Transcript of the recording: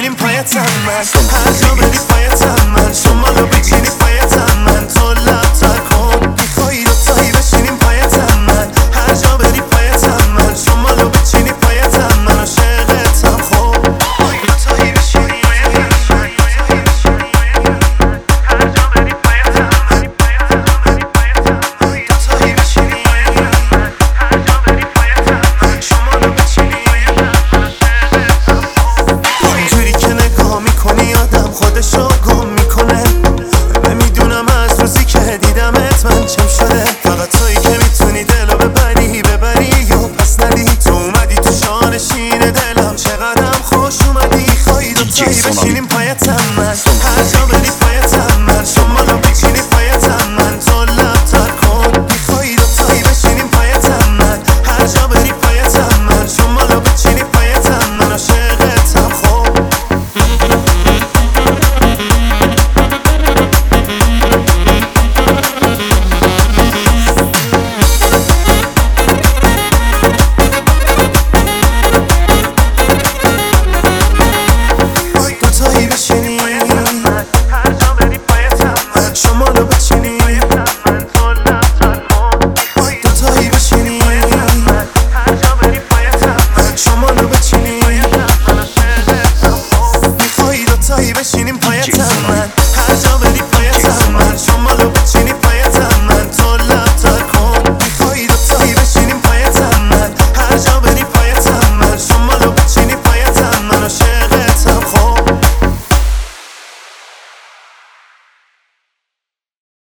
بشینیم پایتم من، هر جا بری پایتم من، شمالو بچینی پایتم من، تو لبتر کن میخوایی دوتایی بشینیم پایتم من، هر جا بری پایتم من، شمالو بچینی پایتم من، عاشقتم خب دوتایی بشینیم پایتم من، هر جا بری پایتم من، دوتایی بشینیم پایتم من، هر جا بری پایتم من، شمالو بچینی اینجوری که نگاه میکنی آدم خودشو گم میکنه، نمیدونم از روزی که دیدمت من چم شده